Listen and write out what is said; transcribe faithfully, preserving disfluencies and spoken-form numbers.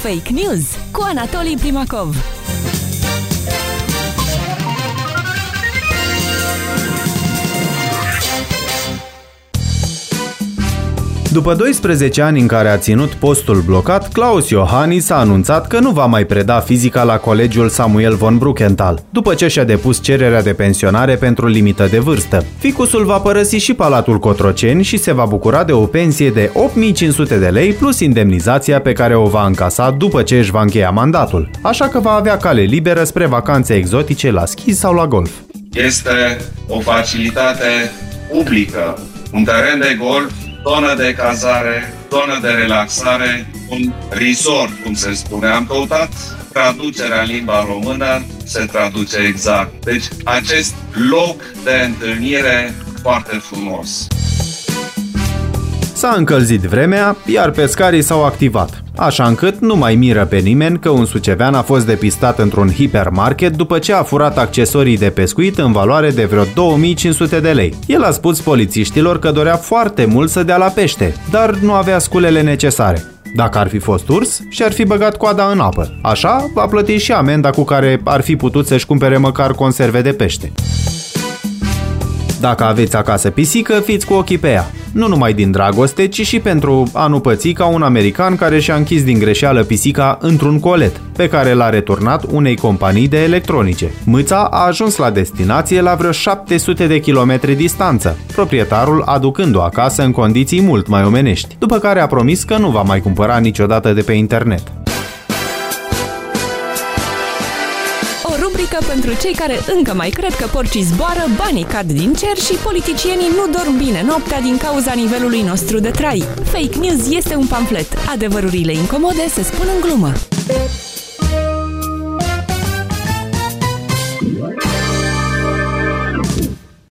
Fake News cu Anatolii Primakov. După doisprezece ani în care a ținut postul blocat, Klaus Iohannis a anunțat că nu va mai preda fizica la Colegiul Samuel von Bruckenthal, după ce și-a depus cererea de pensionare pentru limită de vârstă. Ficusul va părăsi și Palatul Cotroceni și se va bucura de o pensie de opt mii cinci sute de lei plus indemnizația pe care o va încasa după ce își va încheia mandatul, așa că va avea cale liberă spre vacanțe exotice la schi sau la golf. Este o facilitate publică, un teren de golf, zonă de cazare, zonă de relaxare, un resort, cum se spune. Am căutat traducerea în limba română, se traduce exact. Deci acest loc de întâlnire foarte frumos. S-a încălzit vremea, iar pescarii s-au activat, așa încât nu mai miră pe nimeni că un sucevean a fost depistat într-un hipermarket după ce a furat accesorii de pescuit în valoare de vreo două mii cinci sute de lei. El a spus polițiștilor că dorea foarte mult să dea la pește, dar nu avea sculele necesare. Dacă ar fi fost urs, și-ar fi băgat coada în apă. Așa, va plăti și amenda cu care ar fi putut să-și cumpere măcar conserve de pește. Dacă aveți acasă pisică, fiți cu ochii pe ea. Nu numai din dragoste, ci și pentru a nu păți ca un american care și-a închis din greșeală pisica într-un colet, pe care l-a returnat unei companii de electronice. Mâța a ajuns la destinație la vreo șapte sute de kilometri distanță, proprietarul aducând-o acasă în condiții mult mai omenești, după care a promis că nu va mai cumpăra niciodată de pe internet. Pentru cei care încă mai cred că porcii zboară, banii cad din cer și politicienii nu dorm bine noaptea din cauza nivelului nostru de trai. Fake News este un pamflet. Adevărurile incomode se spun în glumă.